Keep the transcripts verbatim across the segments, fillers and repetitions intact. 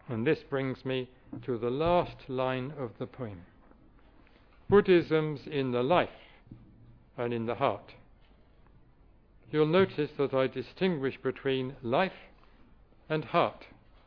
And this brings me to the last line of the poem. Buddhism's in the life and in the heart. You'll notice that I distinguish between life and heart.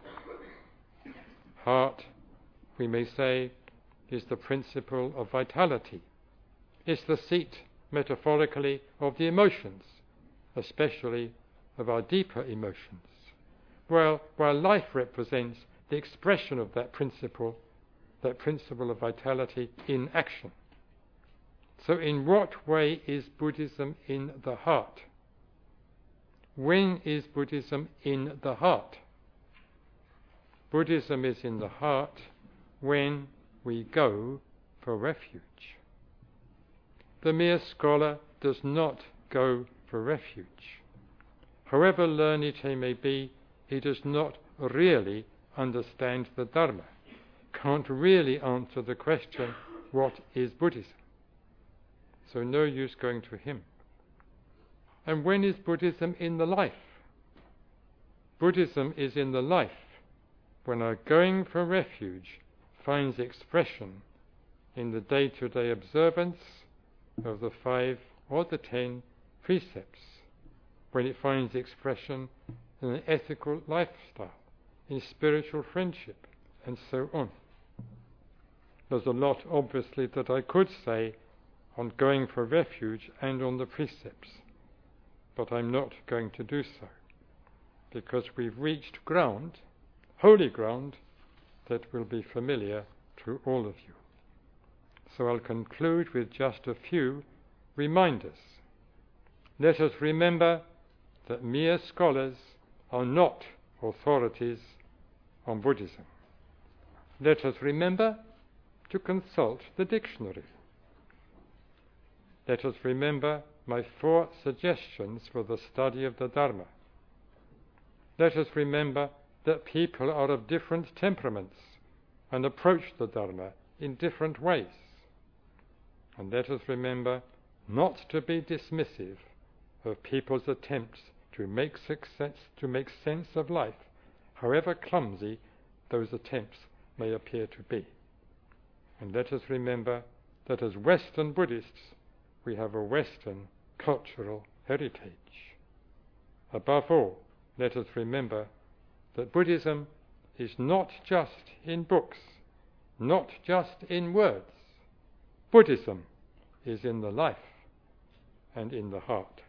Heart, we may say, is the principle of vitality. It's the seat, metaphorically, of the emotions, especially of our deeper emotions. Well, while life represents the expression of that principle, that principle of vitality in action. So in what way is Buddhism in the heart? When is Buddhism in the heart? Buddhism is in the heart when we go for refuge. The mere scholar does not go for refuge. However learned he may be, he does not really understand the Dharma, can't really answer the question, what is Buddhism? So no use going to him. And when is Buddhism in the life? Buddhism is in the life when our going for refuge finds expression in the day-to-day observance of the five or the ten precepts, when it finds expression in an ethical lifestyle, in spiritual friendship, and so on. There's a lot, obviously, that I could say on going for refuge and on the precepts, but I'm not going to do so, because we've reached ground, holy ground, that will be familiar to all of you. So I'll conclude with just a few reminders. Let us remember that mere scholars are not authorities on Buddhism. Let us remember to consult the dictionary. Let us remember my four suggestions for the study of the Dharma. Let us remember that people are of different temperaments and approach the Dharma in different ways. And let us remember not to be dismissive of people's attempts to make success, to make sense of life, however clumsy those attempts may appear to be. And let us remember that as Western Buddhists, we have a Western cultural heritage. Above all, let us remember that Buddhism is not just in books, not just in words. Buddhism is in the life and in the heart.